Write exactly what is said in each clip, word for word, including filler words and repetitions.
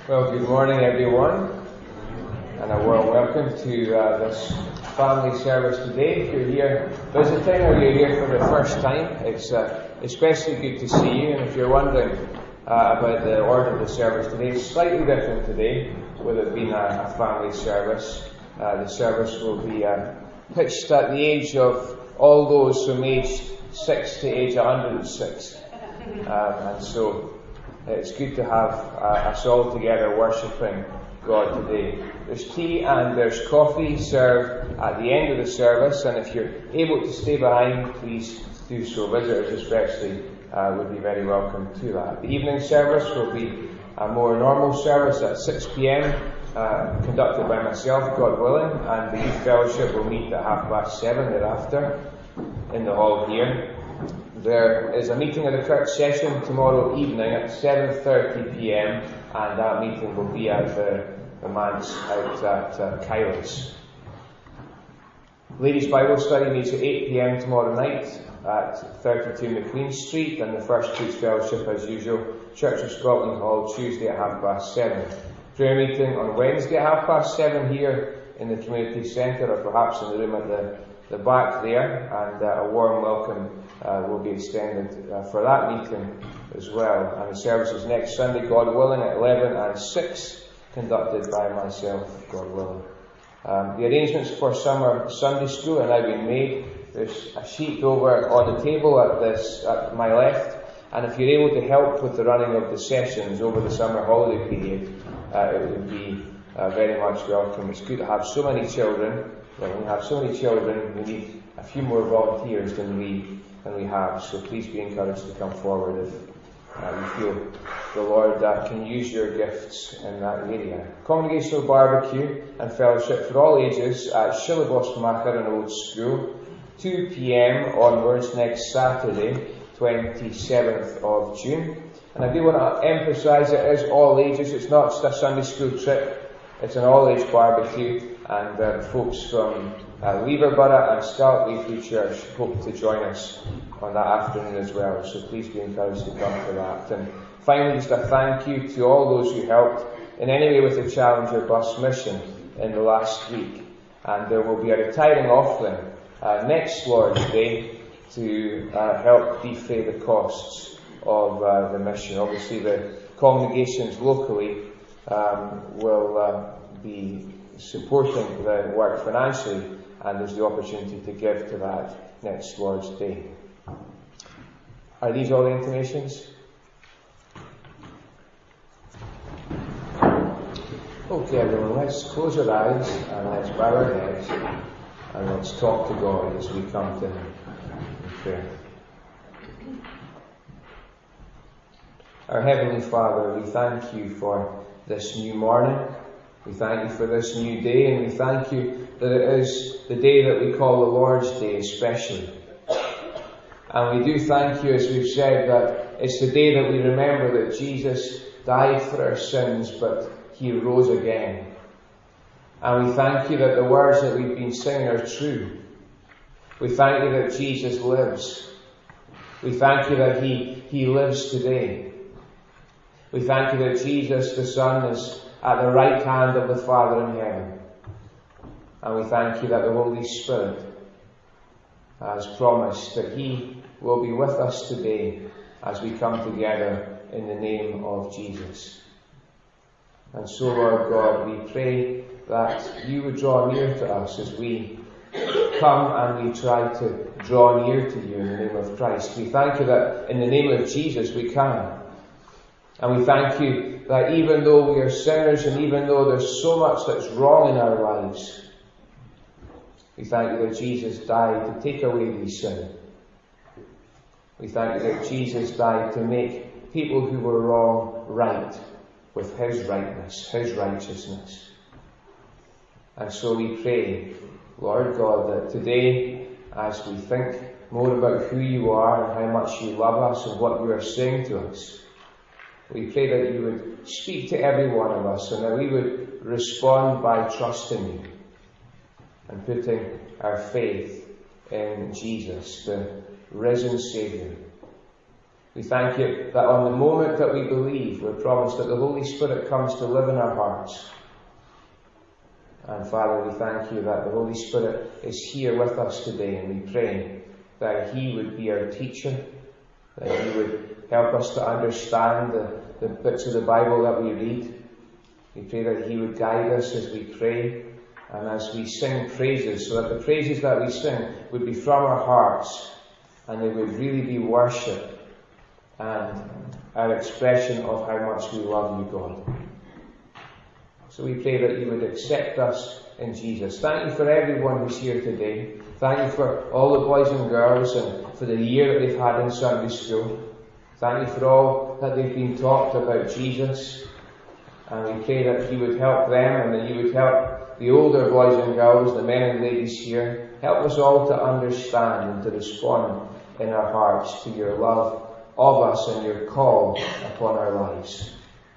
Well, good morning, everyone, and a warm welcome to uh, this family service today. If you're here visiting or you're here for the first time, it's uh, especially good to see you. And if you're wondering uh, about the order of the service today, it's slightly different today, with it being a, a family service. Uh, the service will be uh, pitched at the age of all those from age six to age one hundred six, um, and so it's good to have uh, us all together worshipping God today. There's tea and there's coffee served at the end of the service, and if you're able to stay behind, please do so. Visitors especially uh, would be very welcome to that. The evening service will be a more normal service at six p.m, uh, conducted by myself, God willing, and the youth fellowship will meet at half past seven thereafter in the hall here. There is a meeting of the church session tomorrow evening at seven thirty p.m, and that meeting will be at the, the manse out at uh, Kairos. Ladies' Bible study meets at eight p.m. tomorrow night at thirty-two McLean Street, and the First Fruits Fellowship, as usual, Church of Scotland Hall, Tuesday at half past seven. Prayer meeting on Wednesday at half past seven here in the community centre, or perhaps in the room at the, the back there, and uh, a warm welcome Uh, will be extended uh, for that meeting as well. And the service is next Sunday, God willing, at eleven and six, conducted by myself, God willing. Um, the arrangements for summer Sunday school are now being made. There's a sheet over on the table at this at my left, and if you're able to help with the running of the sessions over the summer holiday period, uh, it would be uh, very much welcome. It's good to have so many children. Well, when we have so many children, we need a few more volunteers than we than we have, so please be encouraged to come forward if uh, you feel the Lord uh, can use your gifts in that area. Congregational barbecue and fellowship for all ages at Shillabosmacher and Old School, two p.m. onwards next Saturday, twenty-seventh of June. And I do want to emphasise it is all ages. It's not just a Sunday school trip, it's an all-age barbecue, and uh, folks from Uh, Leverborough and Scarlet Free Church hope to join us on that afternoon as well, so please be encouraged to come for that. And finally, just a thank you to all those who helped in any way with the Challenger bus mission in the last week. And there will be a retiring offering uh, next Lord's Day to uh, help defray the costs of uh, the mission. Obviously, the congregations locally um, will uh, be supporting the work financially, and there's the opportunity to give to that next Lord's Day. Are these all the intimations? Okay, everyone, let's close our eyes and let's bow our heads and let's talk to God as we come to Him in prayer. Our Heavenly Father, we thank you for this new morning. We thank you for this new day, and we thank you that it is the day that we call the Lord's Day especially. And we do thank you, as we've said, that it's the day that we remember that Jesus died for our sins, but He rose again. And we thank you that the words that we've been singing are true. We thank you that Jesus lives. We thank you that He, he lives today. We thank you that Jesus, the Son, is at the right hand of the Father in heaven. And we thank you that the Holy Spirit has promised that He will be with us today as we come together in the name of Jesus. And so, Lord God, we pray that you would draw near to us as we come and we try to draw near to you in the name of Christ. We thank you that in the name of Jesus we can. And we thank you that even though we are sinners and even though there's so much that's wrong in our lives, we thank you that Jesus died to take away these sins. We thank you that Jesus died to make people who were wrong right with His rightness, His righteousness. And so we pray, Lord God, that today, as we think more about who you are and how much you love us and what you are saying to us, we pray that you would speak to every one of us and that we would respond by trusting you and putting our faith in Jesus, the risen Saviour. We thank you that on the moment that we believe, we're promised that the Holy Spirit comes to live in our hearts. And Father, we thank you that the Holy Spirit is here with us today, and we pray that He would be our teacher, that He would help us to understand the, the bits of the Bible that we read. We pray that He would guide us as we pray and as we sing praises, so that the praises that we sing would be from our hearts and they would really be worship and our expression of how much we love you, God. So we pray that you would accept us in Jesus. Thank you for everyone who's here today. Thank you for all the boys and girls and for the year that they've had in Sunday school. Thank you for all that they've been taught about Jesus. And we pray that you would help them and that you would help the older boys and girls, the men and ladies here. Help us all to understand and to respond in our hearts to your love of us and your call upon our lives.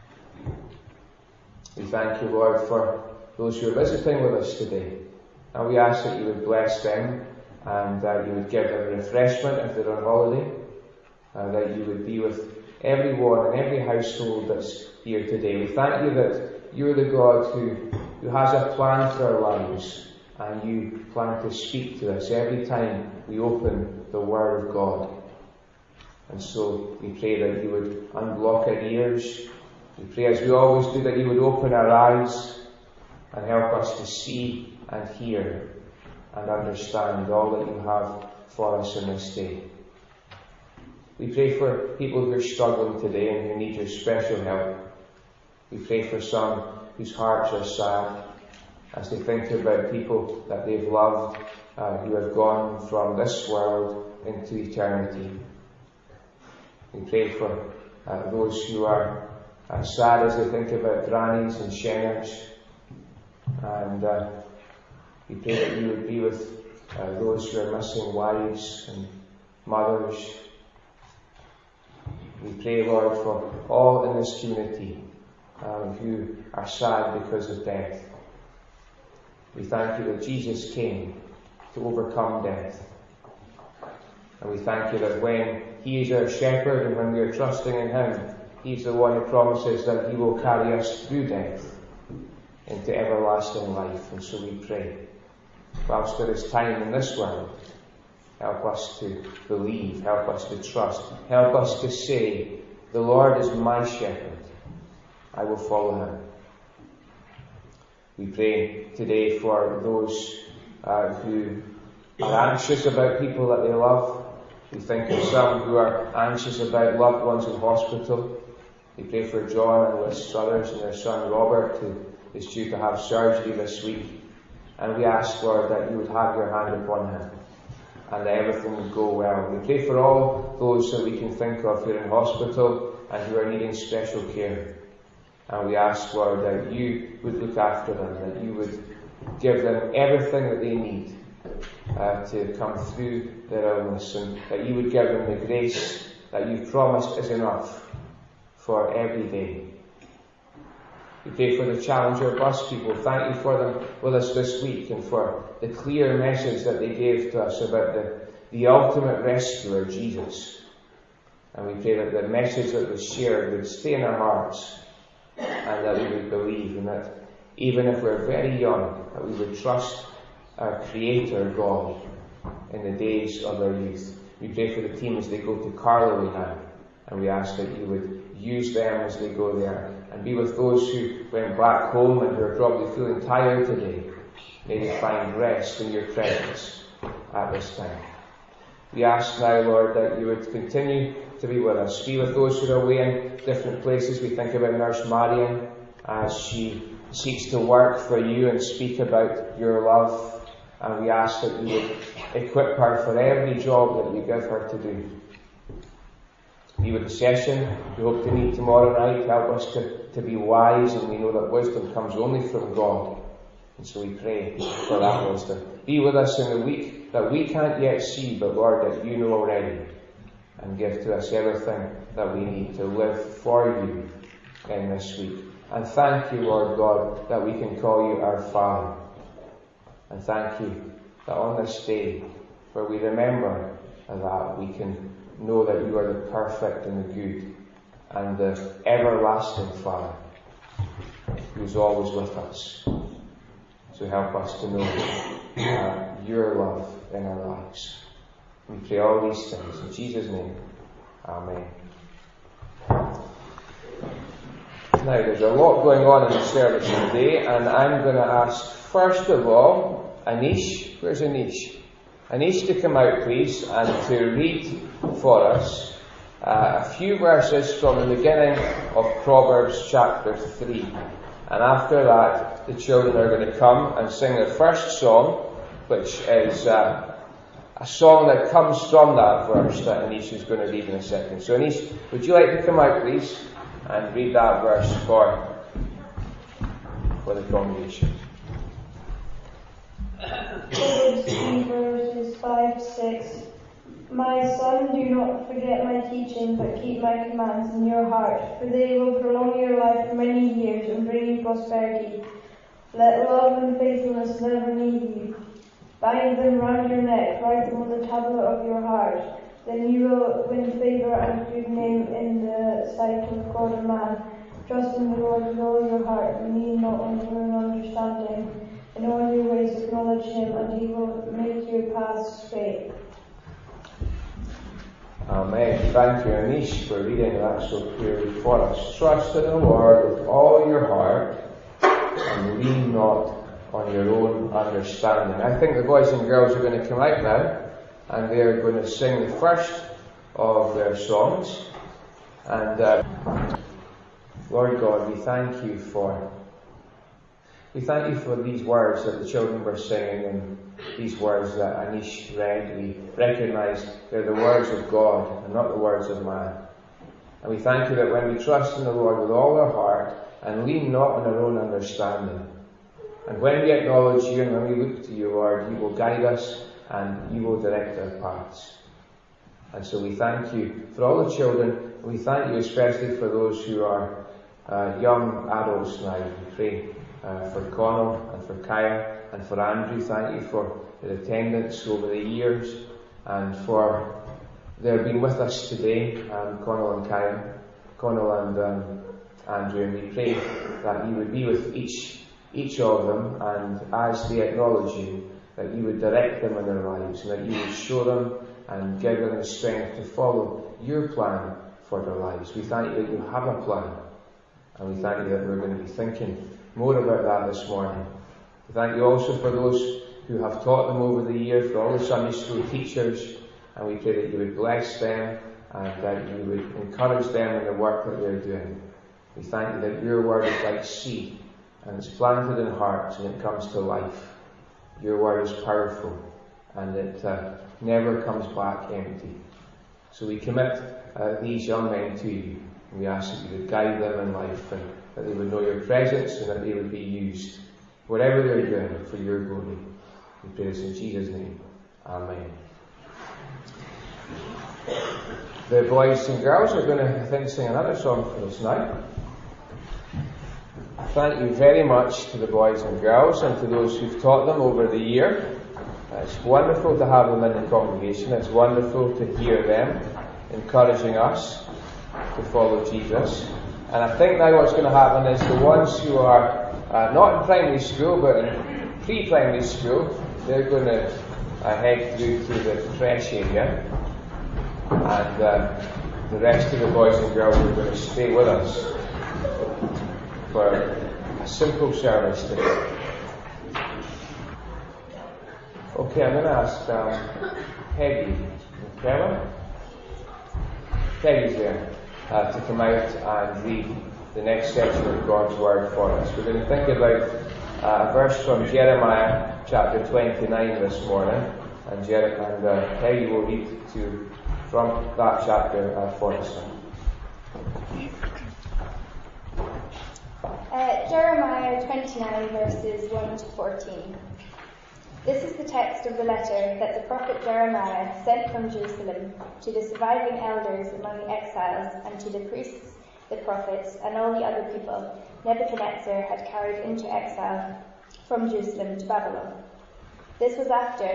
We thank you, Lord, for those who are visiting with us today. And we ask that you would bless them and that you would give them refreshment if they're on holiday. And that you would be with everyone and every household that's here today. We thank you that you're the God who, who has a plan for our lives. And you plan to speak to us every time we open the Word of God. And so we pray that you would unblock our ears. We pray, as we always do, that you would open our eyes and help us to see and hear and understand all that you have for us in this day. We pray for people who are struggling today and who need your special help. We pray for some whose hearts are sad as they think about people that they've loved uh, who have gone from this world into eternity. We pray for uh, those who are uh, sad as they think about grannies and shenners. And uh, we pray that you would be with uh, those who are missing wives and mothers. We pray, Lord, for all in this community um, who are sad because of death. We thank you that Jesus came to overcome death. And we thank you that when He is our shepherd and when we are trusting in Him, He's the one who promises that He will carry us through death into everlasting life. And so we pray, whilst there is time in this world, help us to believe, help us to trust, help us to say, the Lord is my shepherd, I will follow Him. We pray today for those uh, who are anxious about people that they love. We think of some who are anxious about loved ones in hospital. We pray for John and Liz Struthers and their son Robert, who is due to have surgery this week. And we ask, Lord, that you would have your hand upon him and that everything would go well. We pray for all those that we can think of who are in hospital and who are needing special care. And we ask, Lord, that you would look after them, that you would give them everything that they need uh, to come through their illness, and that you would give them the grace that you've promised is enough for every day. We pray for the Challenger bus people. Thank you for them with us this week and for the clear message that they gave to us about the, the ultimate rescuer, Jesus. And we pray that the message that was shared would stay in our hearts and that we would believe, and that even if we're very young, that we would trust our Creator God in the days of our youth. We pray for the team as they go to Carloway now, and we ask that you would use them as they go there, and be with those who went back home and who are probably feeling tired today. May they find rest in your presence at this time. We ask now, Lord, that you would continue to be with us. Be with those who are away in different places. We think about Nurse Marion as she seeks to work for you and speak about your love. And we ask that you would equip her for every job that you give her to do. Be with the session we hope to meet tomorrow night. Help us to, to be wise, and we know that wisdom comes only from God. And so we pray for that wisdom. Be with us in the week that we can't yet see, but Lord, that you know already. And give to us everything that we need to live for you in this week. And thank you, Lord God, that we can call you our Father. And thank you that on this day where we remember that, we can know that you are the perfect and the good and the everlasting Father who's always with us. So help us to know uh, your love in our lives. We pray all these things in Jesus' name. Amen. Now, there's a lot going on in the service today, and I'm going to ask, first of all, Anish. Where's Anish? Anish to come out, please, and to read for us uh, a few verses from the beginning of Proverbs chapter three. And after that, the children are going to come and sing their first song, which is uh, a song that comes from that verse that Anish is going to read in a second. So Anish, would you like to come out, please, and read that verse for, for the congregation? Proverbs three, verses five, six. My son, do not forget my teaching, but keep my commands in your heart, for they will prolong your life for many years and bring you prosperity. Let love and faithfulness never leave you. Bind them round your neck, write them on the tablet of your heart. Then you will win favour and good name in the sight of God and man. Trust in the Lord with all your heart, and lean not on your own understanding. In all your ways acknowledge him, and he will make your paths straight. Amen. Thank you, Anish, for reading that so clearly for us. Trust in the Lord with all your heart, and lean not on your own understanding. I think the boys and girls are going to come out now, and they are going to sing the first of their songs. And uh, Lord God, we thank you for we thank you for these words that the children were singing, and these words that Anish read. We recognise they're the words of God and not the words of man. And we thank you that when we trust in the Lord with all our heart and lean not on our own understanding, and when we acknowledge you and when we look to you, Lord, you will guide us and you will direct our paths. And so we thank you for all the children. We thank you especially for those who are uh, young adults now. We pray uh, for Connell and for Kaya and for Andrew. Thank you for their attendance over the years and for their being with us today, um, Connell and Kaya, Connell and um, Andrew. And we pray that you would be with each each of them, and as they acknowledge you, that you would direct them in their lives, and that you would show them and give them the strength to follow your plan for their lives. We thank you that you have a plan, and we thank you that we're going to be thinking more about that this morning. We thank you also for those who have taught them over the year, for all the Sunday school teachers, and we pray that you would bless them and that you would encourage them in the work that they're doing. We thank you that your word is like seed, and it's planted in hearts and it comes to life. Your word is powerful, and it uh, never comes back empty. So we commit uh, these young men to you, and we ask that you would guide them in life, and that they would know your presence, and that they would be used, whatever they're doing, for your glory. We pray this in Jesus' name. Amen. The boys and girls are going to, I think, sing another song for us now. Thank you very much to the boys and girls and to those who've taught them over the year. It's wonderful to have them in the congregation. It's wonderful to hear them encouraging us to follow Jesus. And I think now what's going to happen is the ones who are uh, not in primary school but in pre-primary school, they're going to uh, head through to the creche area, and uh, the rest of the boys and girls are going to stay with us for a simple service today. Okay, I'm going to ask um, Peggy McKellar. Peggy's there uh, to come out and read the next section of God's Word for us. We're going to think about uh, a verse from Jeremiah chapter twenty-nine this morning, and, Jer- and uh, Peggy will read to from that chapter uh, for us. Uh, Jeremiah twenty-nine, verses one to fourteen. This is the text of the letter that the prophet Jeremiah sent from Jerusalem to the surviving elders among the exiles, and to the priests, the prophets, and all the other people Nebuchadnezzar had carried into exile from Jerusalem to Babylon. This was after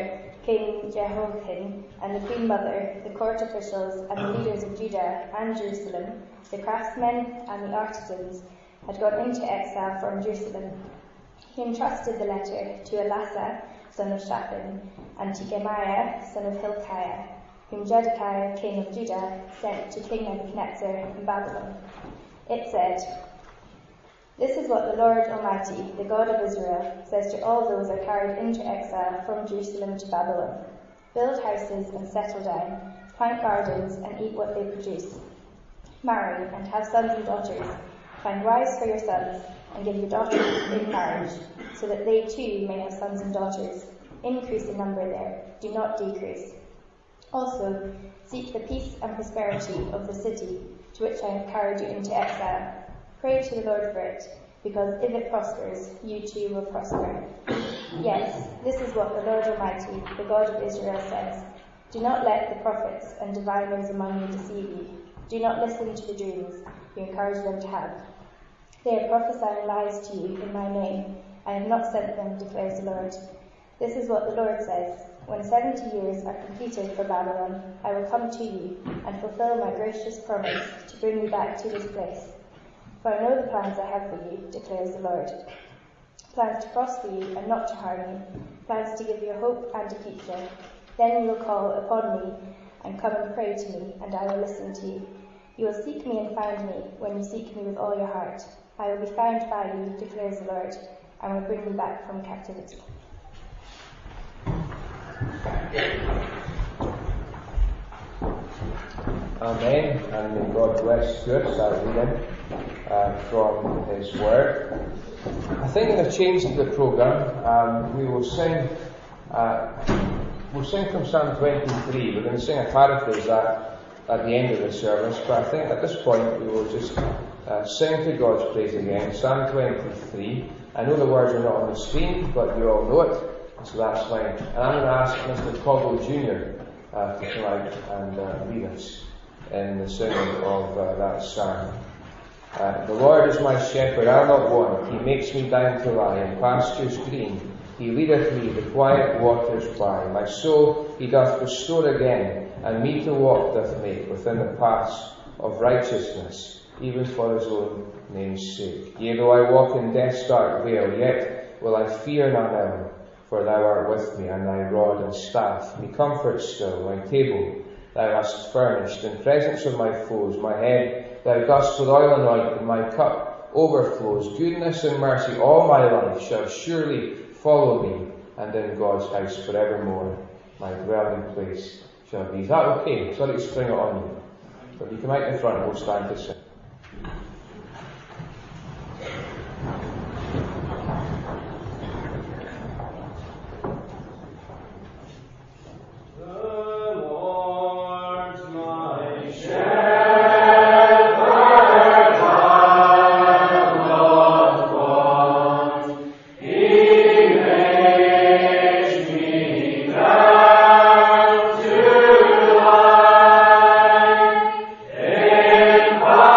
King Jehoiakim, and the Queen Mother, the court officials, and the leaders of Judah and Jerusalem, the craftsmen and the artisans, had gone into exile from Jerusalem. He entrusted the letter to Elasah, son of Shaphan, and to Gemaiah, son of Hilkiah, whom Zedekiah, king of Judah, sent to King Nebuchadnezzar in Babylon. It said, "This is what the Lord Almighty, the God of Israel, says to all those I carried into exile from Jerusalem to Babylon. Build houses and settle down, plant gardens and eat what they produce. Marry and have sons and daughters. Find wives for your sons and give your daughters in marriage, so that they too may have sons and daughters. Increase in number there, do not decrease. Also, seek the peace and prosperity of the city to which I have carried you into exile. Pray to the Lord for it, because if it prospers, you too will prosper. Yes, this is what the Lord Almighty, the God of Israel, says. Do not let the prophets and diviners among you deceive you. Do not listen to the dreams you encourage them to have. They are prophesying lies to you in my name. I have not sent them, declares the Lord. This is what the Lord says. When seventy years are completed for Babylon, I will come to you and fulfill my gracious promise to bring you back to this place. For I know the plans I have for you, declares the Lord. Plans to prosper you and not to harm you, plans to give you a hope and a future. Then you will call upon me and come and pray to me, and I will listen to you. You will seek me and find me when you seek me with all your heart. I will be found by you, declares the Lord, and will bring you back from captivity." Amen, and may God bless Stuart our reading uh, from his word. I think in a change to the programme, um, we will sing uh, we'll sing from Psalm twenty-three. We're going to sing a paraphrase that at the end of the service, but I think at this point we will just uh, sing to God's praise again, Psalm twenty-three. I know the words are not on the screen, but you all know it. So that's fine. And I'm going to ask Mister Coggle Junior Uh, to come out and uh, lead us in the singing of uh, that psalm. Uh, the Lord is my shepherd, I'll not want. He makes me down to lie in pastures green. He leadeth me the quiet waters by. My soul he doth restore again, and me to walk doth make within the paths of righteousness, even for his own name's sake. Yea, though I walk in death's dark vale, yet will I fear none ill. For thou art with me, and thy rod and staff me comfort still. My table thou hast furnished in presence of my foes. My head thou dost with oil anoint, and my cup overflows. Goodness and mercy all my life shall surely follow me, and in God's house forevermore my dwelling place shall be. Is that okay? Sorry to spring it on you. But if you come out in front, we'll stand to sing. Bye.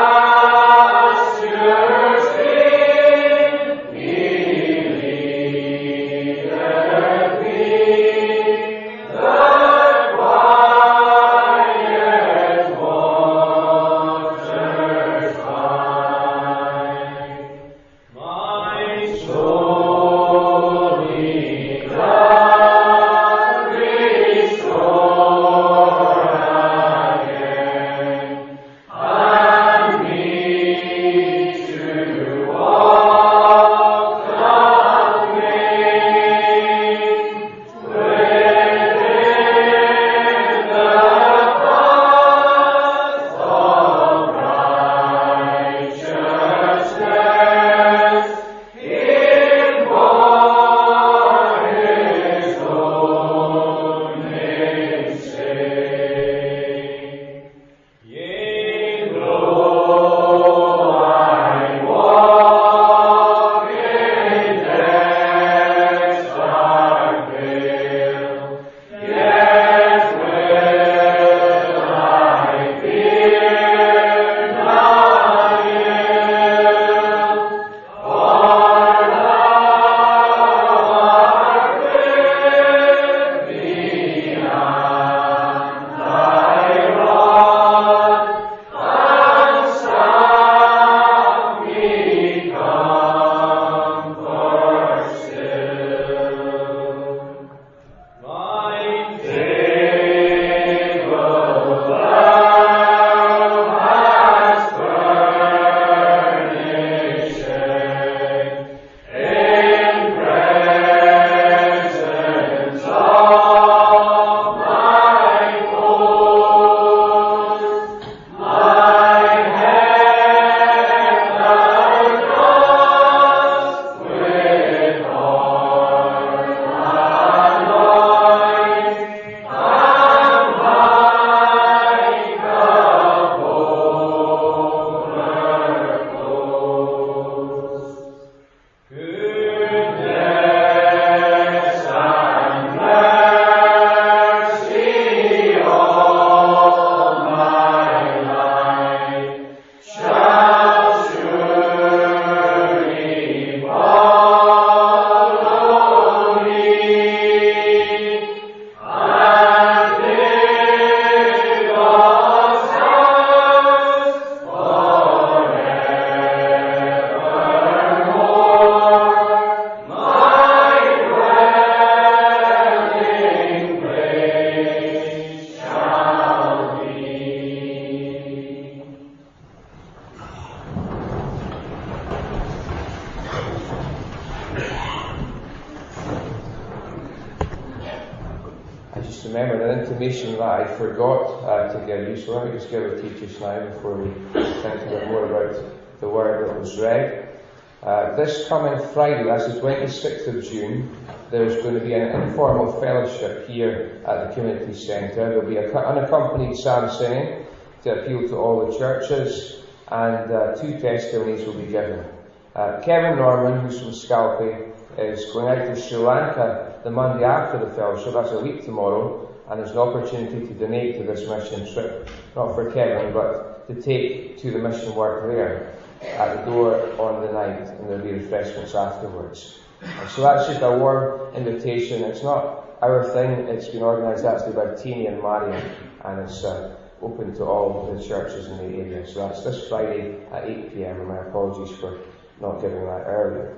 information that I forgot uh, to give you, so let me just give it to you just now before we think a bit more about the word that was read. Uh, this coming Friday, that's the twenty-sixth of June, there's going to be an informal fellowship here at the community centre. There'll be an unaccompanied psalm singing to appeal to all the churches, and uh, two testimonies will be given. Uh, Kevin Norman, who's from Scalpay, is going out to Sri Lanka the Monday after the fellowship, that's a week tomorrow, and there's an opportunity to donate to this mission trip, not for Kevin, but to take to the mission work there at the door on the night, and there'll be refreshments afterwards. And so that's just a warm invitation. It's not our thing, it's been organised actually by Teenie and Marion, and it's uh, open to all the churches in the area. So that's this Friday at eight p m, and my apologies for not giving that earlier.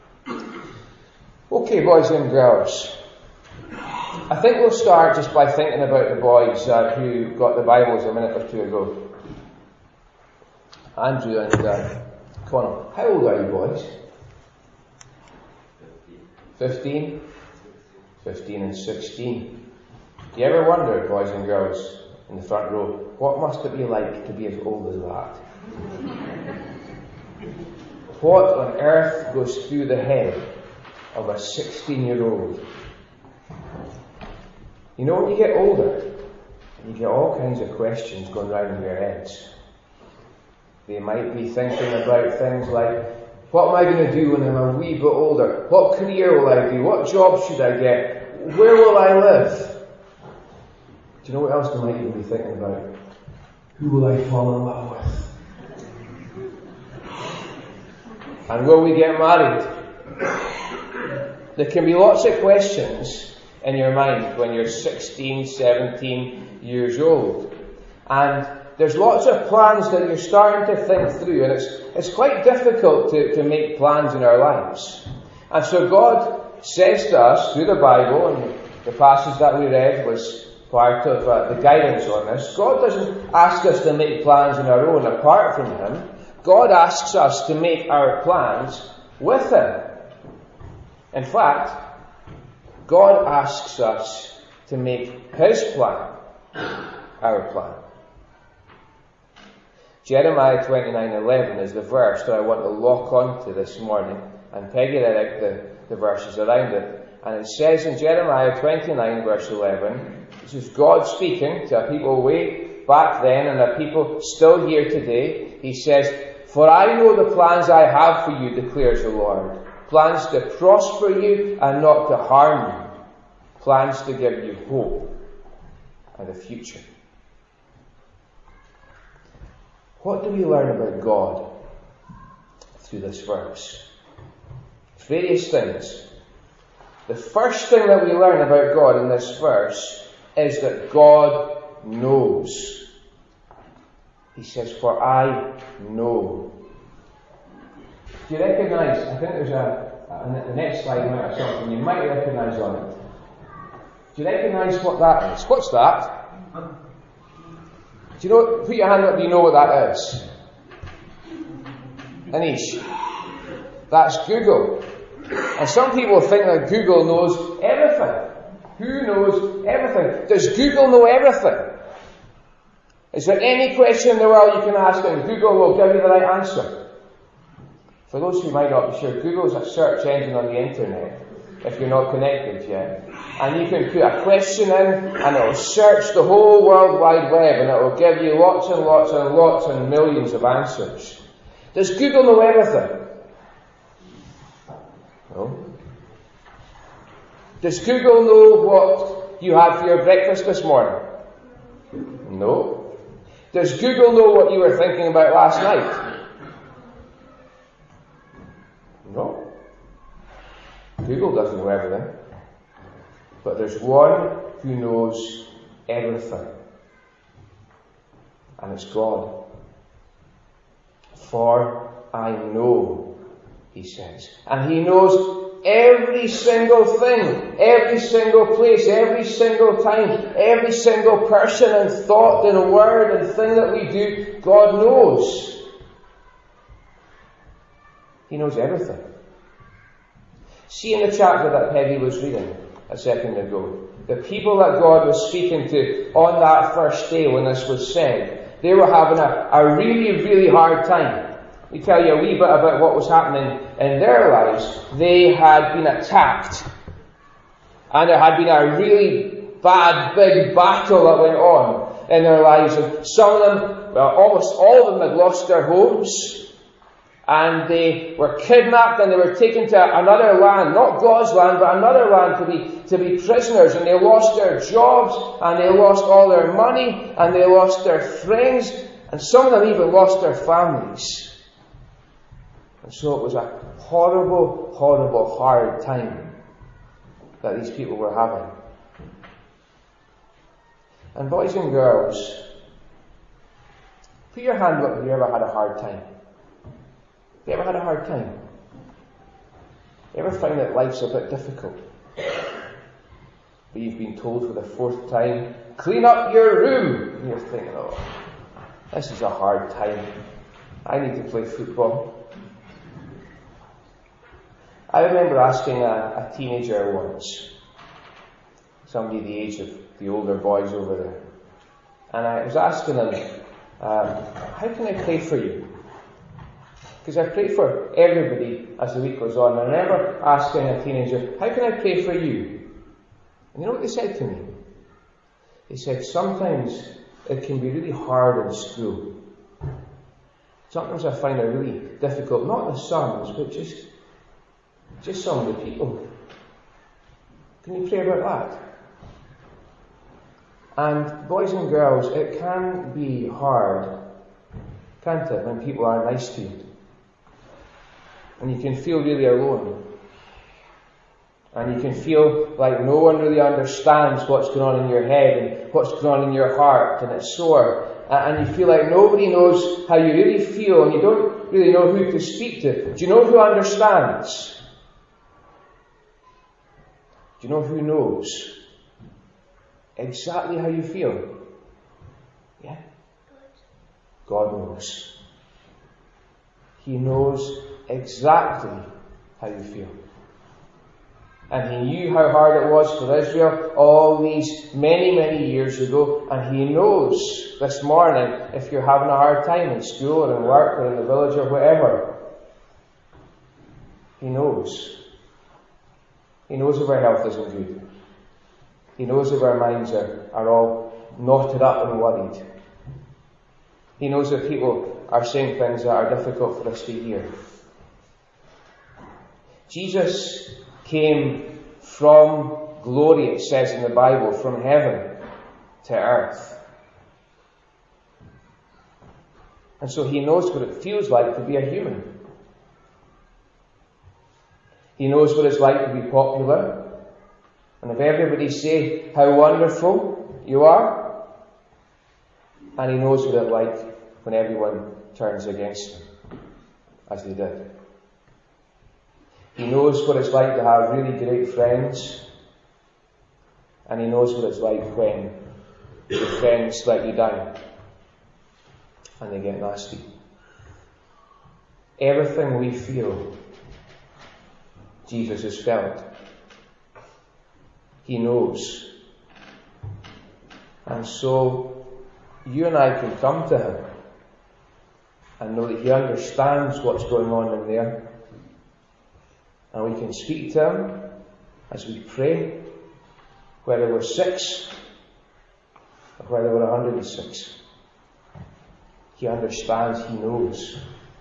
Okay, boys and girls. I think we'll start just by thinking about the boys uh, who got the Bibles a minute or two ago. Andrew and uh, Connell. How old are you boys? Fifteen? Fifteen and sixteen. Do you ever wonder, boys and girls in the front row, what must it be like to be as old as that? What on earth goes through the head of a sixteen-year-old? You know, when you get older, you get all kinds of questions going round in your heads. They might be thinking about things like, what am I going to do when I'm a wee bit older? What career will I do? What job should I get? Where will I live? Do you know what else they might even be thinking about? Who will I fall in love with? And will we get married? There can be lots of questions in your mind when you're sixteen, seventeen years old. And there's lots of plans that you're starting to think through, and it's it's quite difficult to, to make plans in our lives. And so God says to us through the Bible, and the passage that we read was part of uh, the guidance on this. God doesn't ask us to make plans on our own apart from Him. God asks us to make our plans with Him. In fact, God asks us to make His plan our plan. Jeremiah twenty-nine eleven is the verse that I want to lock onto this morning, and Peggy read out the, the verses around it. And it says in Jeremiah twenty-nine verse eleven, this is God speaking to a people way back then and a people still here today. He says, "For I know the plans I have for you, declares the Lord. Plans to prosper you and not to harm you. Plans to give you hope and a future." What do we learn about God through this verse? Various things. The first thing that we learn about God in this verse is that God knows. He says, "For I know." Do you recognise, I think there's a, a the next slide might have something you might recognise on it. Do you recognise what that is? What's that? Do you know, put your hand up, do you know what that is? Anish. That's Google. And some people think that Google knows everything. Who knows everything? Does Google know everything? Is there any question in the world you can ask and Google will give you the right answer? For those who might not be sure, Google is a search engine on the internet, if you're not connected yet. And you can put a question in, and it will search the whole World Wide Web, and it will give you lots and lots and lots and millions of answers. Does Google know everything? No. Does Google know what you had for your breakfast this morning? No. Does Google know what you were thinking about last night? No. Google doesn't know everything. But there's one who knows everything. And it's God. "For I know," He says. And He knows every single thing, every single place, every single time, every single person and thought and word and thing that we do, God knows. He knows everything. See in the chapter that Peggy was reading a second ago, the people that God was speaking to on that first day when this was said, they were having a, a really, really hard time. Let me tell you a wee bit about what was happening in their lives. They had been attacked. And there had been a really bad, big battle that went on in their lives. And some of them, well, almost all of them had lost their homes. And they were kidnapped and they were taken to another land, not God's land, but another land to be, to be prisoners. And they lost their jobs, and they lost all their money, and they lost their friends, and some of them even lost their families. And so it was a horrible, horrible, hard time that these people were having. And boys and girls, put your hand up if you ever had a hard time. Have you ever had a hard time? You ever find that life's a bit difficult? But you've been told for the fourth time, clean up your room! And you're thinking, oh, this is a hard time. I need to play football. I remember asking a, a teenager once, somebody the age of the older boys over there, and I was asking them, um, how can I pray for you? Because I pray for everybody as the week goes on. And I remember asking a teenager, how can I pray for you? And you know what they said to me? They said, sometimes it can be really hard in school. Sometimes I find it really difficult, not the sums, but just, just some of the people. Can you pray about that? And boys and girls, it can be hard, can't it, when people are nice to you? And you can feel really alone. And you can feel like no one really understands what's going on in your head and what's going on in your heart, and it's sore. And you feel like nobody knows how you really feel, and you don't really know who to speak to. Do you know who understands? Do you know who knows exactly how you feel? Yeah? God knows. He knows exactly how you feel. And He knew how hard it was for Israel all these many, many years ago. And He knows this morning if you're having a hard time in school or in work or in the village or wherever. He knows. He knows if our health isn't good. He knows if our minds are, are all knotted up and worried. He knows if people are saying things that are difficult for us to hear. Jesus came from glory, it says in the Bible, from heaven to earth. And so He knows what it feels like to be a human. He knows what it's like to be popular. And if everybody say how wonderful you are, and He knows what it's like when everyone turns against Him, as they did. He knows what it's like to have really great friends, and He knows what it's like when your friends let you down and they get nasty. Everything we feel, Jesus has felt. He knows. And so you and I can come to Him and know that He understands what's going on in there. And we can speak to Him as we pray, whether we're six or whether we're one hundred and six. He understands, He knows.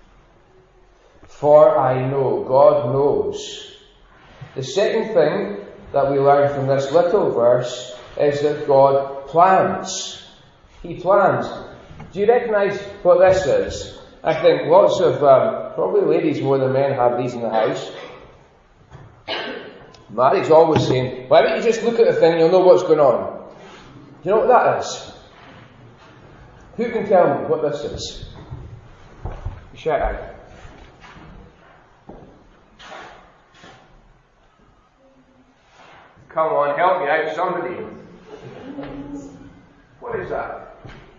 For I know, God knows. The second thing that we learn from this little verse is that God plans. He plans. Do you recognise what this is? I think lots of, um, probably ladies more than men have these in the house. Mary's always saying, why don't you just look at the thing and you'll know what's going on? Do you know what that is? Who can tell me what this is? Shout out. Come on, help me out, somebody. What is that?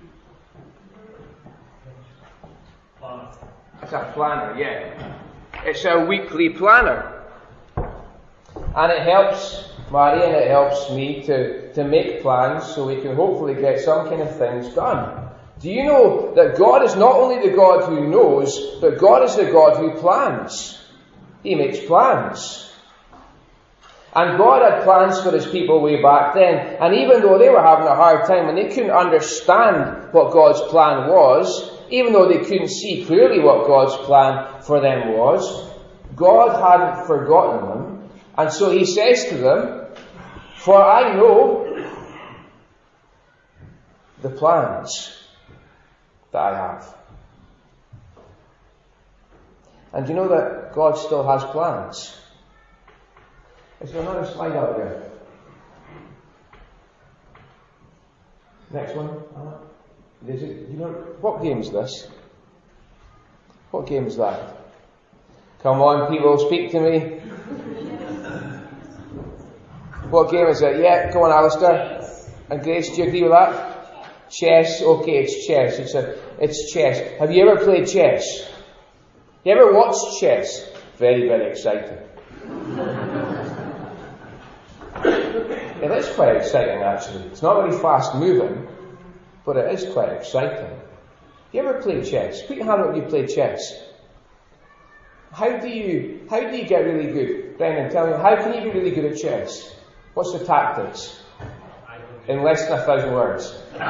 Planner. It's a planner, yeah. It's a weekly planner. And it helps Mary, and it helps me to, to make plans so we can hopefully get some kind of things done. Do you know that God is not only the God who knows, but God is the God who plans? He makes plans. And God had plans for his people way back then, and even though they were having a hard time and they couldn't understand what God's plan was, even though they couldn't see clearly what God's plan for them was, God hadn't forgotten them. And so he says to them, "For I know the plans that I have." And you know that God still has plans? Is there another slide out there? Next one. Is it, you know, what game is this? What game is that? Come on, people, speak to me. What game is it? Yeah, come on, Alistair. And Grace, do you agree with that? Chess. Okay, it's chess. It's a, it's chess. Have you ever played chess? You ever watched chess? Very, very exciting. It is quite exciting, actually. It's not very fast moving, but it is quite exciting. You ever played chess? Put your hand up if you play chess. How do you how do you get really good? Brendan, tell me, how can you be really good at chess? What's the tactics? In less than a thousand words.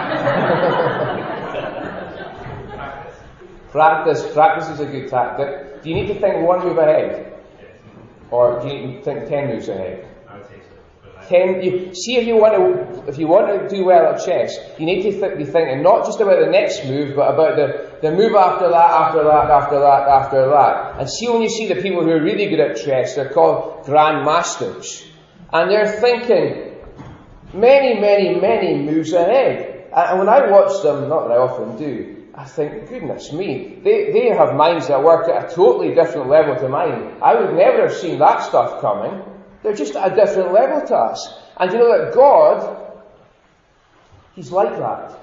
Practice. Practice is a good tactic. Do you need to think one move ahead? Or do you need to think ten moves ahead? Ten, you, see, if you want to, if you want to do well at chess, you need to th- be thinking not just about the next move, but about the, the move after that, after that, after that, after that. And see, when you see the people who are really good at chess, they're called grandmasters, and they're thinking many, many, many moves ahead. And when I watch them, not that I often do, I think, goodness me, they they have minds that work at a totally different level to mine. I would never have seen that stuff coming. They're just at a different level to us. And you know that God, He's like that.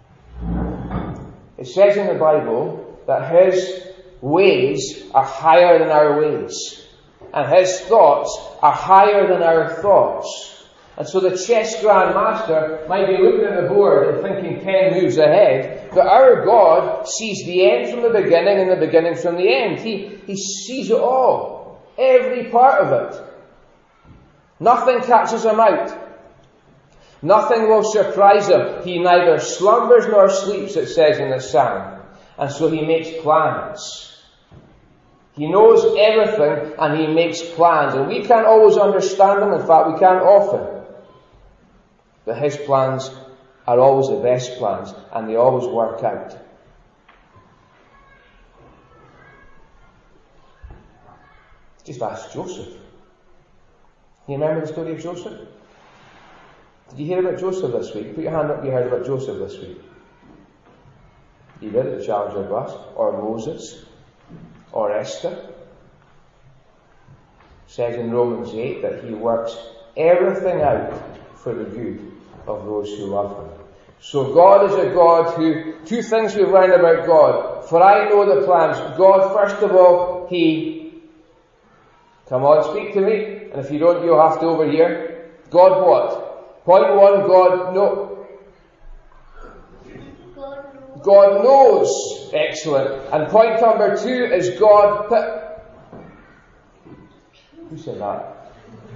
It says in the Bible that His ways are higher than our ways. And His thoughts are higher than our thoughts. And so the chess grandmaster might be looking at the board and thinking ten moves ahead, but our God sees the end from the beginning and the beginning from the end. He, he sees it all. Every part of it. Nothing catches him out. Nothing will surprise him. He neither slumbers nor sleeps, it says in the psalm. And so he makes plans. He knows everything and he makes plans. And we can't always understand them. In fact, we can't often. But his plans are always the best plans and they always work out. Just ask Joseph. You remember the story of Joseph? Did you hear about Joseph this week? Put your hand up if you heard about Joseph this week. You did at the Challenger bus, or Moses, or Esther. It says in Romans eight that he works everything out for the good of those who love him. So God is a God who, two things we've learned about God. For I know the plans. God, first of all, He, come on, speak to me. And if you don't, you'll have to overhear. God what? Point one, God no. God knows. Excellent. And point number two is God. P- Who said that?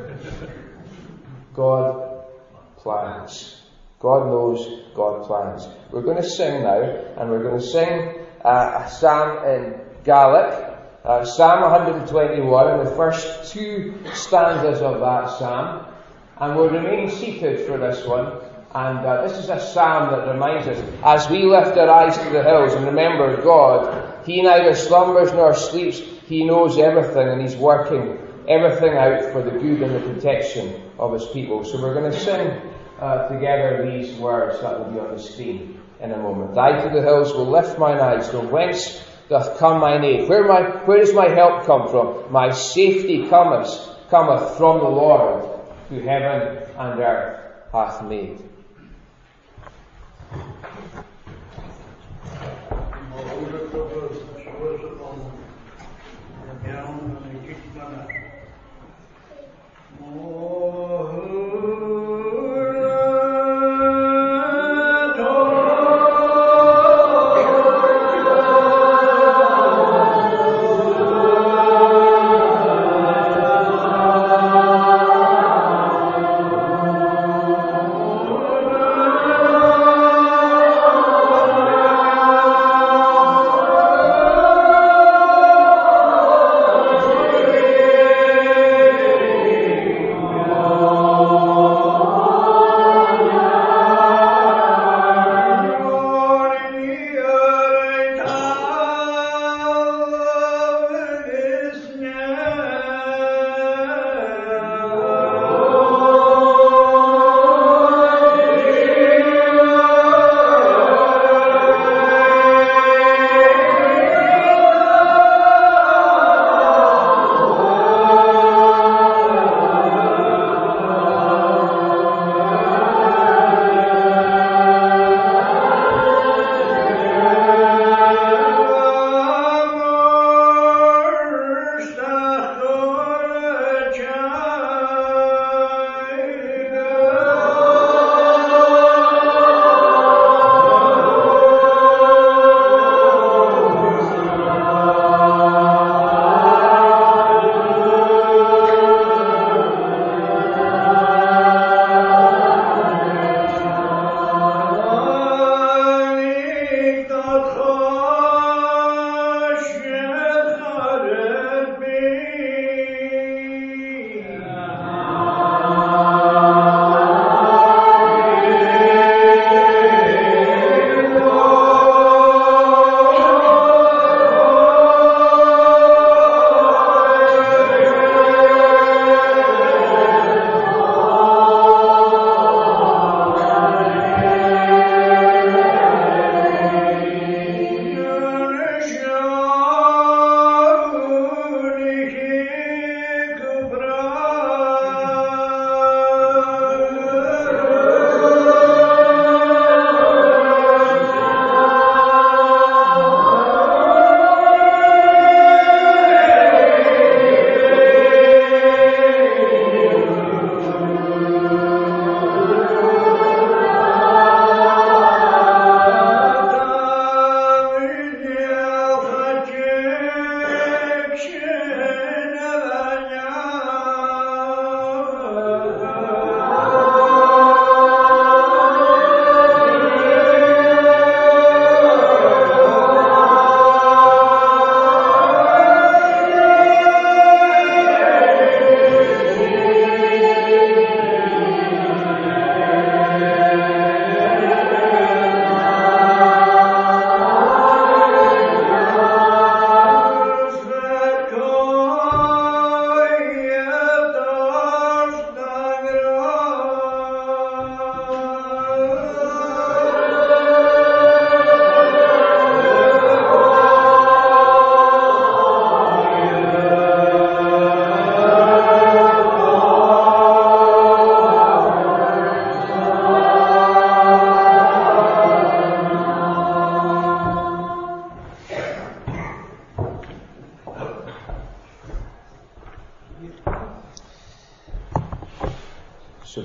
God plans. God knows. God plans. We're going to sing now, and we're going to sing uh, a psalm in Gaelic. Uh, Psalm one twenty-one, the first two stanzas of that psalm. And we'll remain seated for this one. And uh, this is a psalm that reminds us, as we lift our eyes to the hills and remember God, He neither slumbers nor sleeps. He knows everything and He's working everything out for the good and the protection of His people. So we're going to sing uh, together these words that will be on the screen in a moment. I to the hills will lift mine eyes, from whence doth come mine aid? Where my where does my help come from? My safety cometh cometh from the Lord, who heaven and earth hath made. Oh,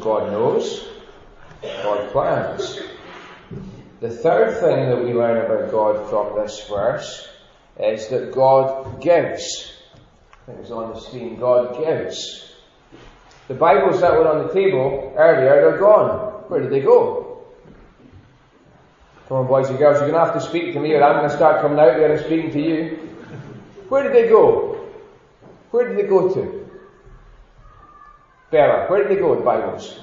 God knows, God plans. The third thing that we learn about God from this verse is that God gives. I think it was on the screen. God gives. The Bibles that were on the table earlier, they're gone. Where did they go? Come on, boys and girls, you're going to have to speak to me, or I'm going to start coming out there and speaking to you. Where did they go? Where did they go to? Bella, where did they go, the Bibles?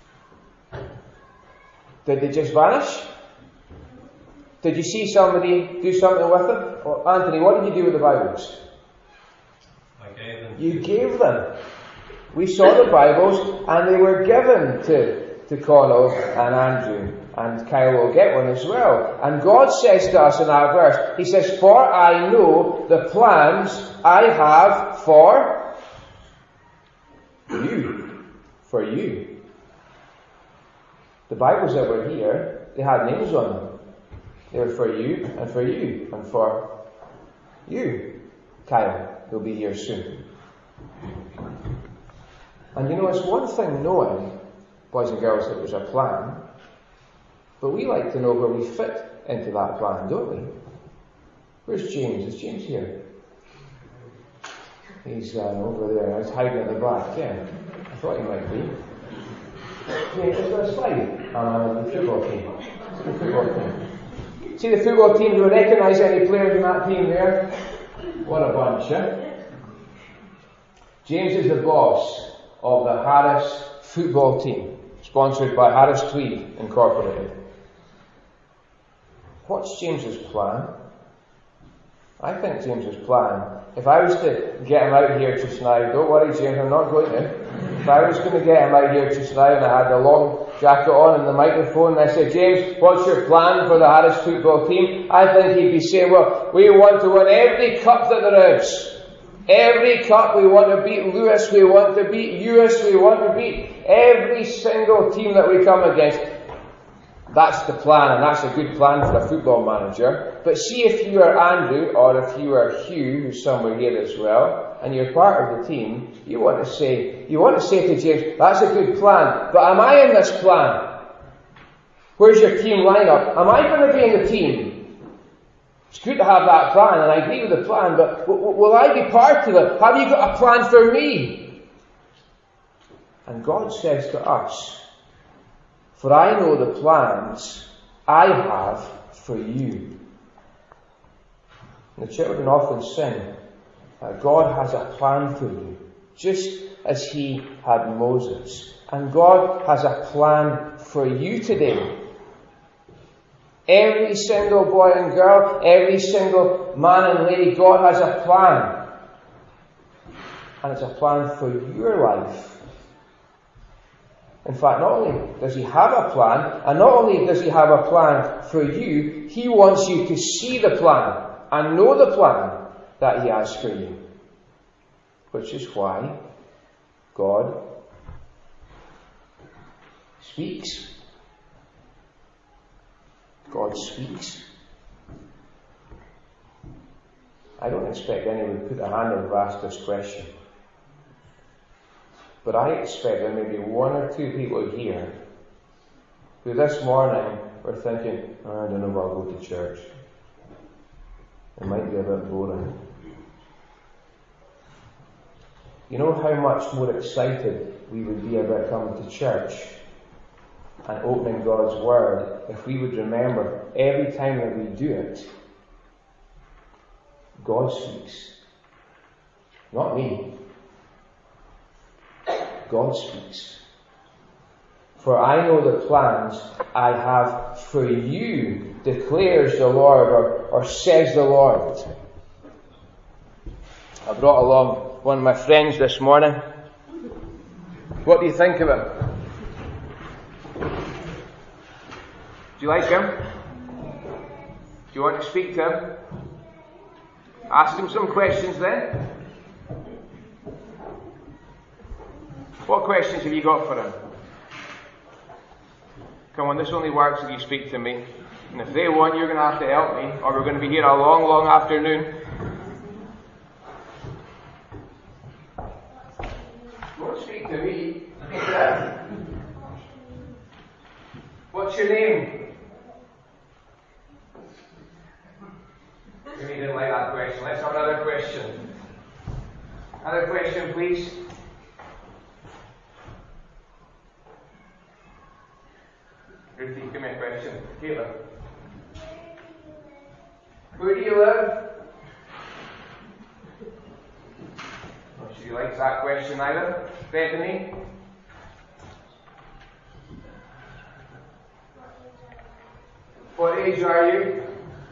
Did they just vanish? Did you see somebody do something with them? Well, Anthony, what did you do with the Bibles? I gave them. You gave them. We saw the Bibles and they were given to, to Connell and Andrew, and Kyle will get one as well. And God says to us in our verse, He says, "For I know the plans I have for you." For you. The Bibles that were here, they had names on them. They were for you, and for you, and for you. Kyle will be here soon. And you know, it's one thing knowing, boys and girls, that there's a plan, but we like to know where we fit into that plan, don't we? Where's James? Is James here? He's uh, over there. He's hiding at the back. Yeah, I thought he might be. James, is there a slide on the football team? The football team. See the football team, do you recognise any players in that team there? What a bunch, eh? James is the boss of the Harris football team, sponsored by Harris Tweed Incorporated. What's James's plan? I think James's plan, if I was to get him out here just now, don't worry James, I'm not going to. If I was going to get him out here just now and I had the long jacket on and the microphone and I said, "James, what's your plan for the Harris football team?" I think he'd be saying, "Well, we want to win every cup that there is. Every cup, we want to beat Lewis, we want to beat U S, we want to beat every single team that we come against." That's the plan, and that's a good plan for a football manager. But see, if you are Andrew, or if you are Hugh, who's somewhere here as well, and you're part of the team, you want to say, you want to say to James, "That's a good plan, but am I in this plan? Where's your team lineup? Am I going to be in the team? It's good to have that plan, and I agree with the plan, but w- w- will I be part of it? Have you got a plan for me?" And God says to us, "For I know the plans I have for you." And the children often sing, uh, God has a plan for you, just as He had Moses. And God has a plan for you today. Every single boy and girl, every single man and lady, God has a plan. And it's a plan for your life. In fact, not only does He have a plan, and not only does He have a plan for you, He wants you to see the plan and know the plan that He has for you. Which is why God speaks. God speaks. I don't expect anyone to put a hand up and ask this question. But I expect there may be one or two people here who this morning were thinking, oh, I don't know if I'll go to church. It might be a bit boring. You know how much more excited we would be about coming to church and opening God's Word if we would remember every time that we do it, God speaks. Not me. God speaks. "For I know the plans I have for you, declares the Lord," or, or says the Lord. I brought along one of my friends this morning. What do you think of him? Do you like him? Do you want to speak to him? Ask him some questions then. What questions have you got for him? Come on, this only works if you speak to me. And if they want, you're going to have to help me, or we're going to be here a long, long afternoon. Don't speak to me. Maybe you didn't like that question. Let's have another question. Another question, please. Ruthie, give me a question. Caitlin. Where do you live? Oh, she likes that question either. Bethany? What age are you?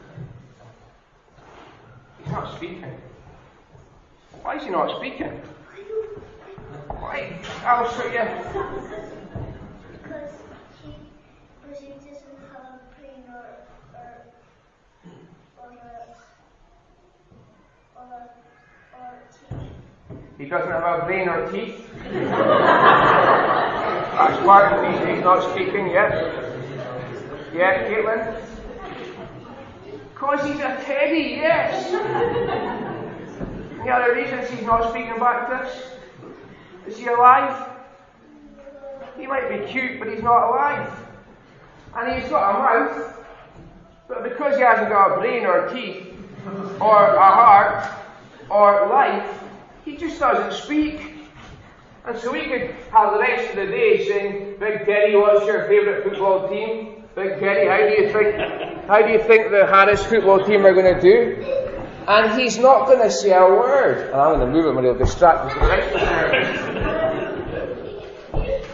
He's not speaking. Why is he not speaking? Why? I'll show you. Because he, because he doesn't have a brain or, or, or, or, or teeth. He doesn't have a brain or teeth? That's part of the reason he's not speaking yet. Yeah, Caitlin? Because he's a teddy, yes. The other reasons he's not speaking back to us. Is he alive? He might be cute, but he's not alive. And he's got a mouth, but because he hasn't got a brain or teeth, or a heart, or life, he just doesn't speak. And so we could have the rest of the day saying, Big Teddy, what's your favourite football team? Big Teddy, how do you think how do you think the Harris football team are going to do? And he's not going to say a word. And I'm going to move him and he'll distract us for the rest of the service.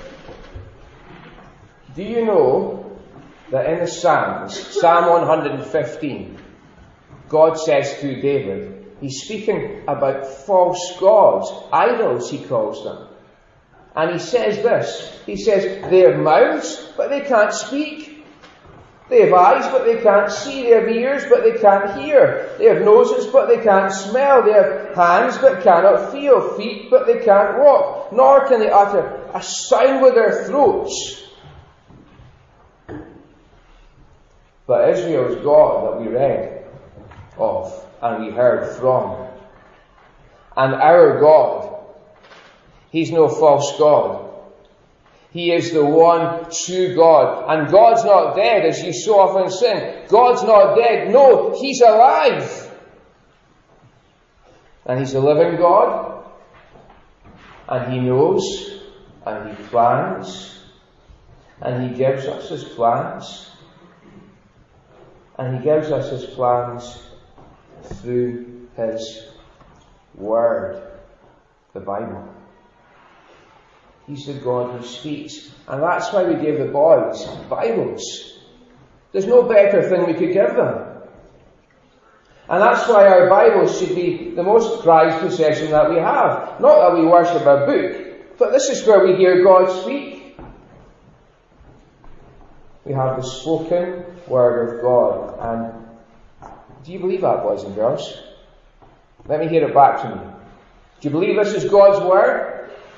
Do you know that in the Psalms, Psalm one hundred fifteen, God says to David, he's speaking about false gods, idols he calls them. And he says this, he says, they have mouths, but they can't speak. They have eyes, but they can't see. They have ears, but they can't hear. They have noses, but they can't smell. They have hands, but cannot feel. Feet, but they can't walk. Nor can they utter a sound with their throats. But Israel's God that we read of and we heard from, and our God, he's no false God. He is the one true God. And God's not dead, as you so often sing. God's not dead. No, he's alive. And he's a living God. And he knows. And he plans. And he gives us his plans. And he gives us his plans through his Word, the Bible. He's the God who speaks. And that's why we gave the boys Bibles. There's no better thing we could give them. And that's why our Bibles should be the most prized possession that we have. Not that we worship a book, but this is where we hear God speak. We have the spoken Word of God. And do you believe that, boys and girls? Let me hear it back from you. Do you believe this is God's Word?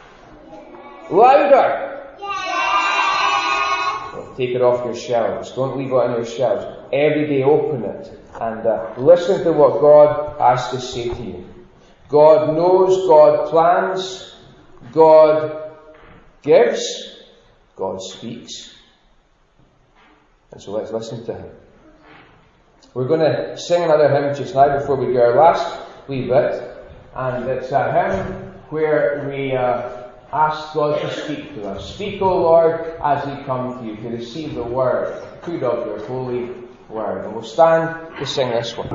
Louder! Yeah. Well, take it off your shelves. Don't leave it on your shelves. Every day open it and uh, listen to what God has to say to you. God knows, God plans, God gives, God speaks. And so let's listen to him. We're going to sing another hymn just now before we do our last wee bit. And it's a hymn where we uh, ask God to speak to us. Speak, O Lord, as we come to you, to receive the word, food of your holy word. And we'll stand to sing this one.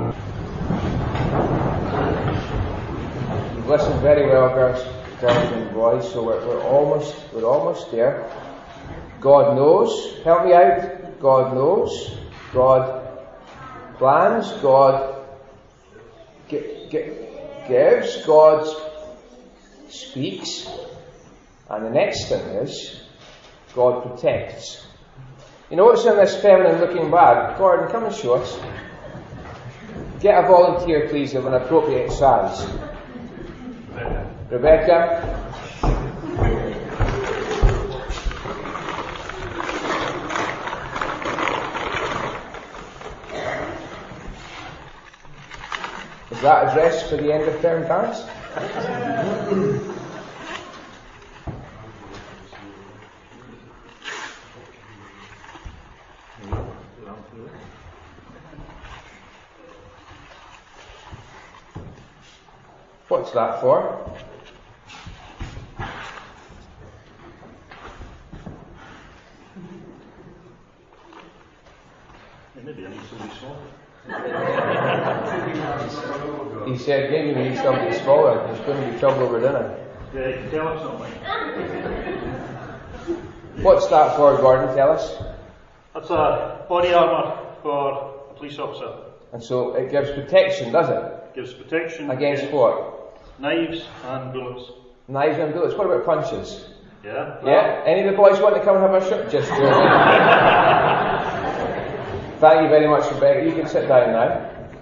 You've listened very well, girls, girls and boys, so we're, we're almost we're almost there. God knows. Help me out. God knows. God plans. God gi- gi- gives. God speaks. And the next thing is, God protects. You know what's in this feminine looking bag? Gordon, come and show us. Get a volunteer, please, of an appropriate size. Rebecca. Is that a dress for the end of term cards? What's that for? Maybe I need somebody small. He said, maybe you need somebody smaller. There's going to be trouble over dinner. Yeah, you can tell us something. What's that for, Gordon? Tell us. That's a body armour for a police officer. And so it gives protection, does it? Gives protection Against what? knives and bullets. Knives and bullets. What about punches? Yeah. Yeah? Any of the boys want to come and have a shot? Just joking. Thank you very much, Rebecca. You can sit down now.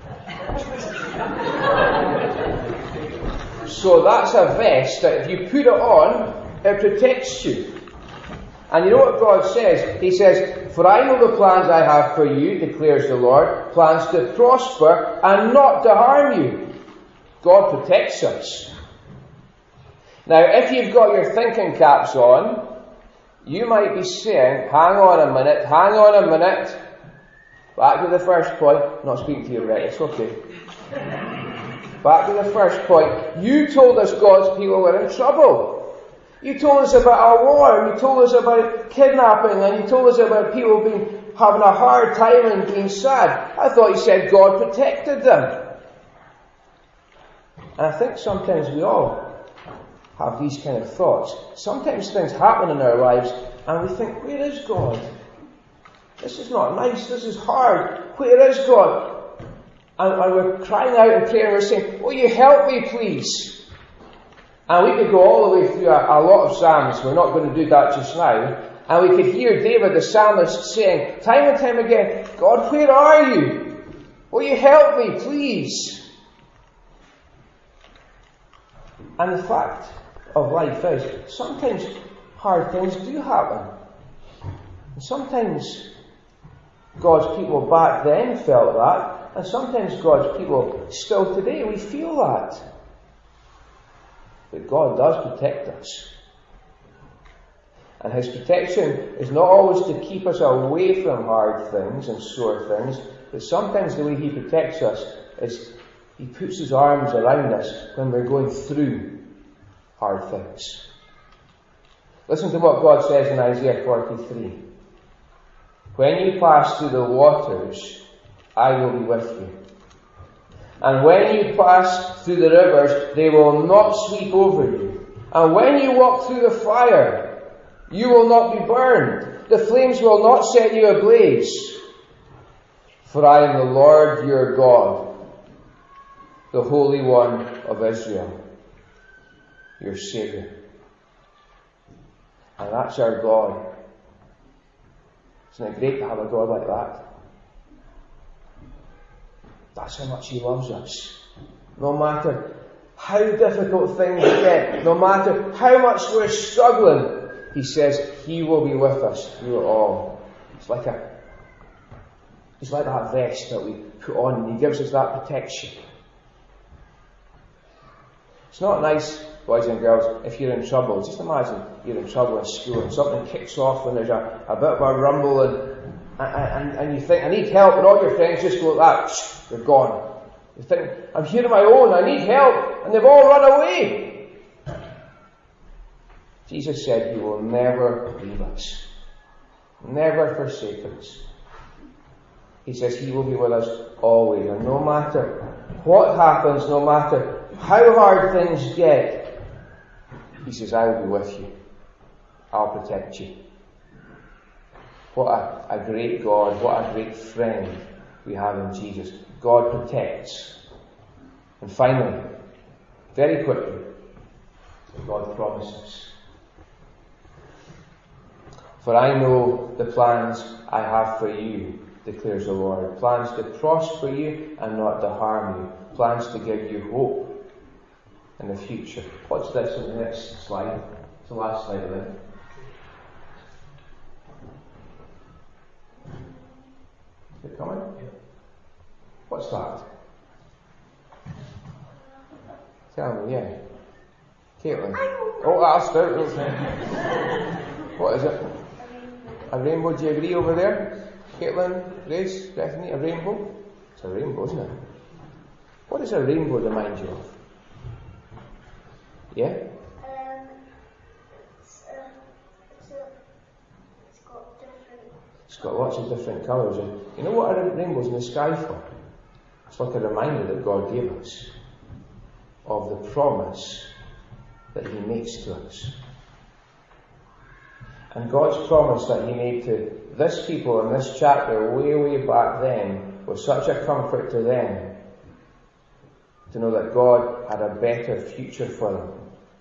So that's a vest that if you put it on, it protects you. And you know what God says? He says, "For I know the plans I have for you, declares the Lord, plans to prosper and not to harm you." God protects us. Now, if you've got your thinking caps on, you might be saying, hang on a minute, hang on a minute. Back to the first point. I'm not speaking to you, right? It's okay. Back to the first point. You told us God's people were in trouble. You told us about a war, and you told us about kidnapping, and you told us about people being having a hard time and being sad. I thought you said God protected them. And I think sometimes we all have these kind of thoughts. Sometimes things happen in our lives, and we think, where is God? This is not nice, this is hard. Where is God? And, and we're crying out in prayer, and we're saying, will you help me please? And we could go all the way through a, a lot of Psalms. We're not going to do that just now. And we could hear David, the psalmist, saying time and time again, God, where are you? Will you help me, please? And the fact of life is, sometimes hard things do happen. And sometimes God's people back then felt that. And sometimes God's people still today, we feel that. But God does protect us. And His protection is not always to keep us away from hard things and sore things, but sometimes the way He protects us is He puts His arms around us when we're going through hard things. Listen to what God says in Isaiah forty-three. When you pass through the waters, I will be with you. And when you pass through the rivers, they will not sweep over you. And when you walk through the fire, you will not be burned. The flames will not set you ablaze. For I am the Lord your God, the Holy One of Israel, your Saviour. And that's our God. Isn't it great to have a God like that? That's how much He loves us. No matter how difficult things get, no matter how much we're struggling, He says He will be with us through it all. It's like a, it's like that vest that we put on, and He gives us that protection. It's not nice, boys and girls, if you're in trouble. Just imagine you're in trouble in school and something kicks off and there's a, a bit of a rumble and And, and you think, I need help, and all your friends just go like that, they're gone. You think, I'm here on my own, I need help, and they've all run away. Jesus said He will never leave us, never forsake us. He says He will be with us always, and no matter what happens, no matter how hard things get, He says, I will be with you. I'll protect you. What a, a great God, what a great friend we have in Jesus. God protects. And finally, very quickly, God promises. For I know the plans I have for you, declares the Lord. Plans to prosper you and not to harm you. Plans to give you hope in the future. What's this on the next slide? It's the last slide of it. Is it coming? Yeah. What's that? Tell me, yeah. Caitlin. Oh, that's it. What is it? A rainbow. Do you agree over there? Caitlin, Grace, Bethany, a rainbow? It's a rainbow, isn't it? What does a rainbow remind you of? Yeah? Um, it's, uh, it's, a, it's got different... It's got lots of different colours. And you know what a rainbow's in the sky for? It's like a reminder that God gave us of the promise that He makes to us. And God's promise that He made to this people in this chapter way, way back then was such a comfort to them to know that God had a better future for them.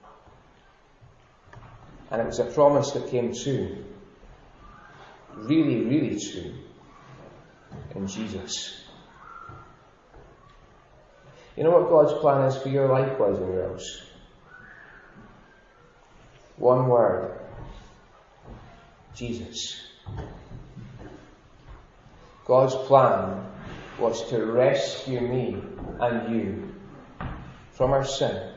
And it was a promise that came true. Really, really true in Jesus. You know what God's plan is for your life, boys and girls? One word. Jesus. God's plan was to rescue me and you from our sin.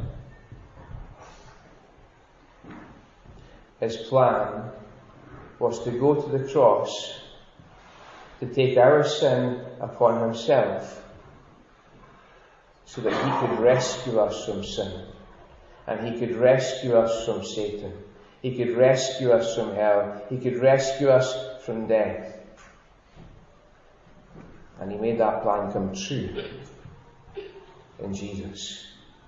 His plan was to go to the cross to take our sin upon Himself so that He could rescue us from sin, and He could rescue us from Satan. He could rescue us from hell. He could rescue us from death. And He made that plan come true in Jesus.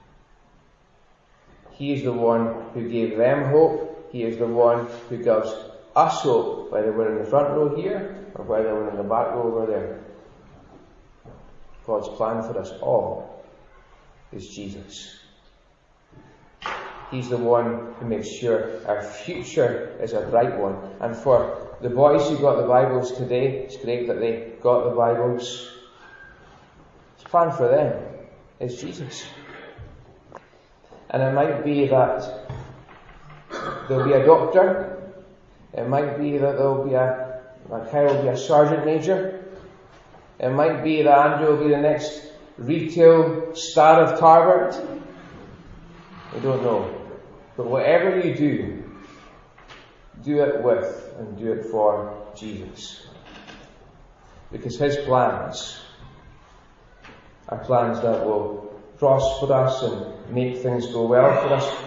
He is the one who gave them hope. He is the one who gives us hope, whether we're in the front row here or whether we're in the back row over there. God's plan for us all is Jesus. He's the one who makes sure our future is a bright one. And for the boys who got the Bibles today, it's great that they got the Bibles. His plan for them is Jesus. And it might be that there'll be a doctor. It might be that there'll be a, that Kyle will be a sergeant major. It might be that Andrew will be the next retail star of Tarbert. We don't know. But whatever you do, do it with and do it for Jesus. Because His plans are plans that will prosper us and make things go well for us.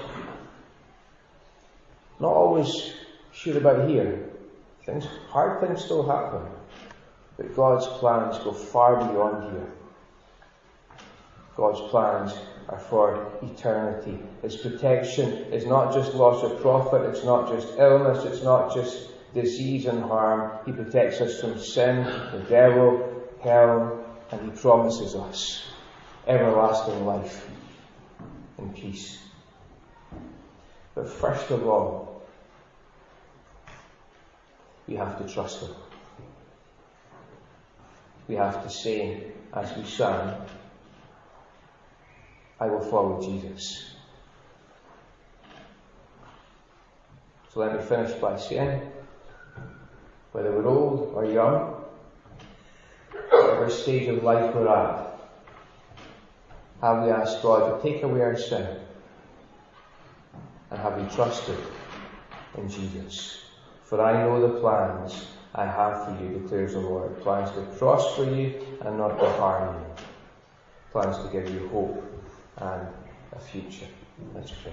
Not always sure about here. Things, hard things still happen. But God's plans go far beyond here. God's plans are for eternity. His protection is not just loss of profit, it's not just illness, it's not just disease and harm. He protects us from sin, the devil, hell, and He promises us everlasting life and peace. But first of all, we have to trust Him. We have to say, as we sang, I will follow Jesus. So let me finish by saying, whether we're old or young, whatever stage of life we're at, have we asked God to take away our sin? And have we trusted in Jesus? For I know the plans I have for you, declares the Lord. Plans to prosper you and not to harm you. Plans to give you hope and a future. Let's pray.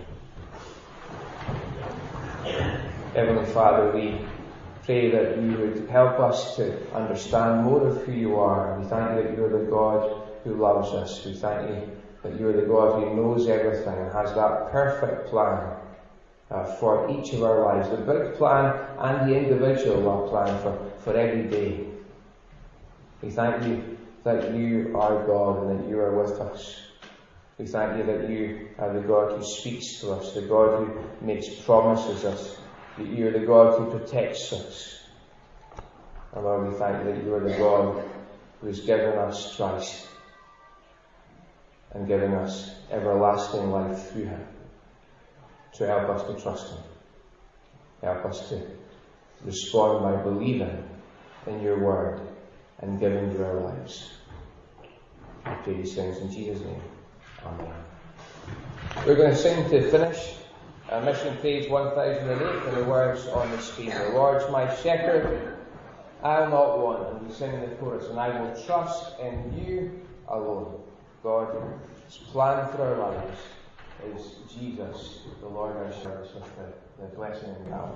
Heavenly Father, we pray that you would help us to understand more of who you are. We thank you that you're the God who loves us. We thank you that you're the God who knows everything and has that perfect plan uh, for each of our lives. The big plan and the individual plan for, for every day. We thank you that you are God and that you are with us. We thank you that you are the God who speaks to us, the God who makes promises to us, that you are the God who protects us. And Lord, we thank you that you are the God who has given us Christ and given us everlasting life through Him, to help us to trust Him, help us to respond by believing in your word and giving you our lives. I pray these things in Jesus' name. Amen. We're going to sing to finish uh, mission page one thousand eight and the words on the screen. The Lord's my shepherd, I'll not want. And we sing the chorus, and I will trust in you alone. God's plan for our lives is Jesus, the Lord our service with the, the blessing and God.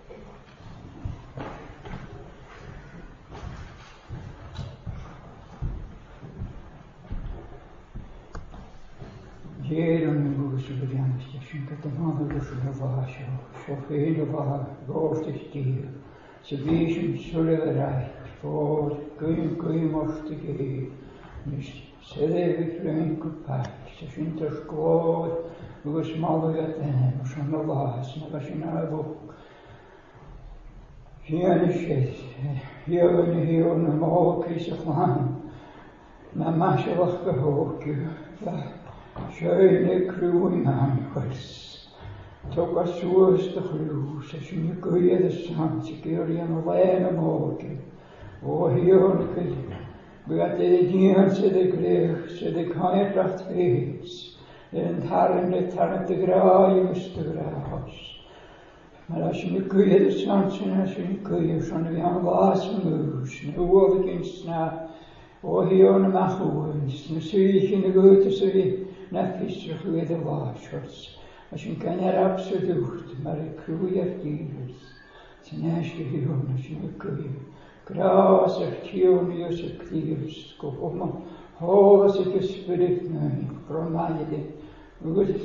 Jērum mūsu brānstiešiem, ka te māluši novāšu, šofēju novāšu, gōstis tīru, sabīšam suleverai, fōr, gājum gājum oštigi, nis sedevi frēnku pāk, sašin taškōd, mūs māluja tēnem, šan novās, navašin āvuk. Hieni šeit, hievani hievani mālki saflāni, na mašalach gahōkju, Schöne Kruin anhals. Tog a suas de chlús, a sin y gwyedd y sant, y gyrion o len y morgen. O hion gyda, bydd y dian sydd y grech, sydd y caedracht fes, yn taran y taran y grau ystod gras. Mae'r a sin y gwyedd y sant sy'n a sin y gwyedd, sy'n fi am las y mwys, na uof y gynsna, o hion y machwys, na swych yn y gwyd y sydd na fysrach wedd y wasers, a sy'n ganner absolut, mae'r y crwy ar dîrs, sy'n eisge hiwn, a sy'n y gwyr, gras ar tion i os y cdirs, gofo ma, hos y gysbryd nyn, bromaidd,